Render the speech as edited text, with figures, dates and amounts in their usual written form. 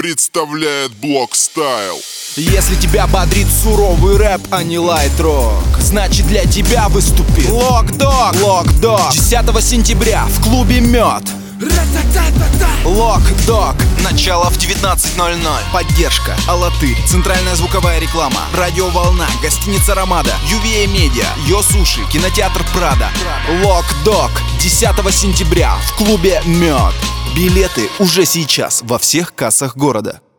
представляет Блок Стайл. Если тебя бодрит суровый рэп, а не лайт-рок, значит для тебя выступит Лок-Дог. Лок-Дог 10 сентября в клубе Мед. Лок-Дог. Начало в 19:00. Поддержка Алатырь. Центральная звуковая реклама. Радиоволна. Гостиница Ромада. UVA Медиа. Йо Суши. Кинотеатр Прада. Лок-Дог 10 сентября в клубе Мед. Билеты уже сейчас во всех кассах города.